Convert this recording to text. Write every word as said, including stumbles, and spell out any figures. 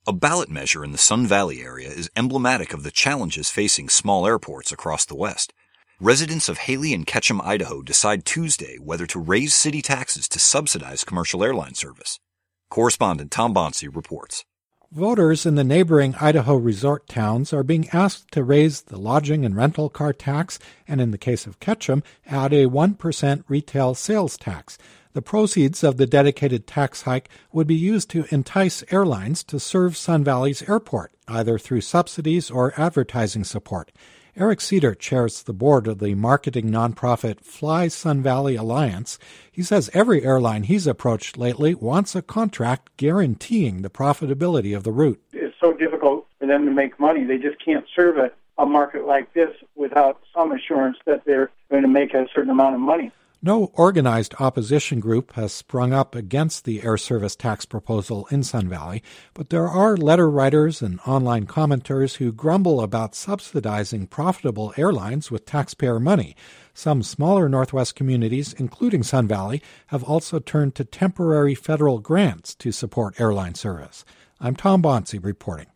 A ballot measure in the Sun Valley area is emblematic of the challenges facing small airports across the West. Residents of Haley and Ketchum, Idaho decide Tuesday whether to raise city taxes to subsidize commercial airline service. Correspondent Tom Bonsi reports. Voters in the neighboring Idaho resort towns are being asked to raise the lodging and rental car tax and, in the case of Ketchum, add a one percent retail sales tax. The proceeds of the dedicated tax hike would be used to entice airlines to serve Sun Valley's airport, either through subsidies or advertising support. Eric Cedar chairs the board of the marketing nonprofit Fly Sun Valley Alliance. He says every airline he's approached lately wants a contract guaranteeing the profitability of the route. It's so difficult for them to make money. They just can't serve a, a market like this without some assurance that they're going to make a certain amount of money. No organized opposition group has sprung up against the air service tax proposal in Sun Valley, but there are letter writers and online commenters who grumble about subsidizing profitable airlines with taxpayer money. Some smaller Northwest communities, including Sun Valley, have also turned to temporary federal grants to support airline service. I'm Tom Bonsi reporting.